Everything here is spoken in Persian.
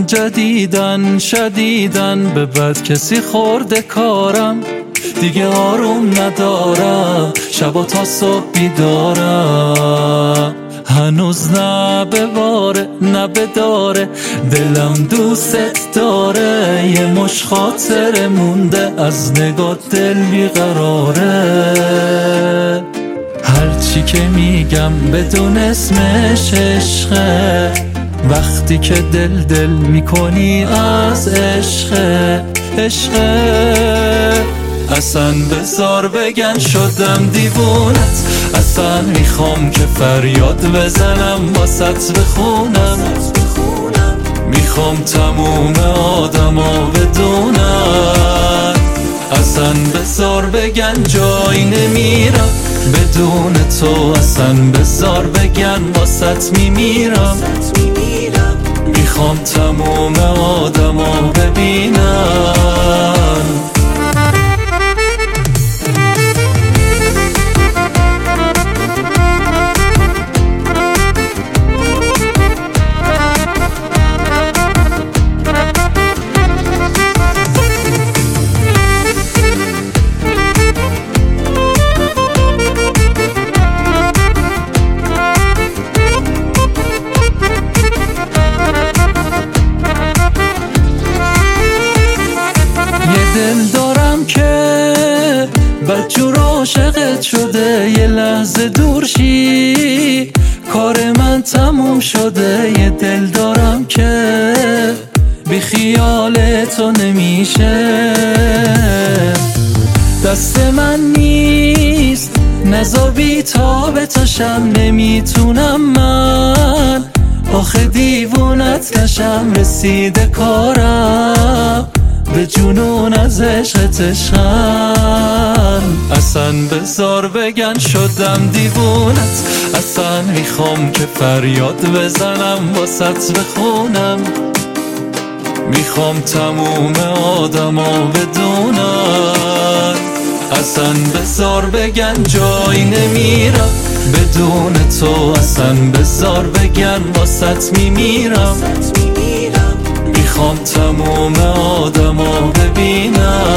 من جدیدن شدیدن به بد کسی خورده کارم، دیگه آروم ندارم، شبا تا صبح بیدارم. هنوز نه به باره نه به داره، دلم دوست داره، یه مش خاطره مونده از نگاه دل بیقراره. هرچی که میگم بدون اسمش عشقه، وقتی که دل میکنی از عشقه. اصلا بذار بگن شدم دیوونت، اصلا میخوام که فریاد بزنم واسط بخونم، میخوام تموم آدما بدونن. اصلا بذار بگن جایی نمیرم بدون تو، اصلا بذار بگن واسط میمیرم، میخوام تموم آدما ببینن. دل دارم که بدجور عاشقت شده، یه لحظه دور شی کار من تموم شده. یه دل دارم که بی خیال تو نمیشه، دست من نیست نزار بی تاب تاشم، نمیتونم من آخه دیوونت نشم. رسیده کارم به جنون از عشقت عشقم، اصلا بذار بگن شدم دیوونت، اصلا میخوام که فریاد بزنم واسط بخونم، میخوام تموم آدما بدونن. اصلا بذار بگن جایی نمیرم بدون تو، اصلا بذار بگن واسط میمیرم، میخوام تموم آدما ببینم.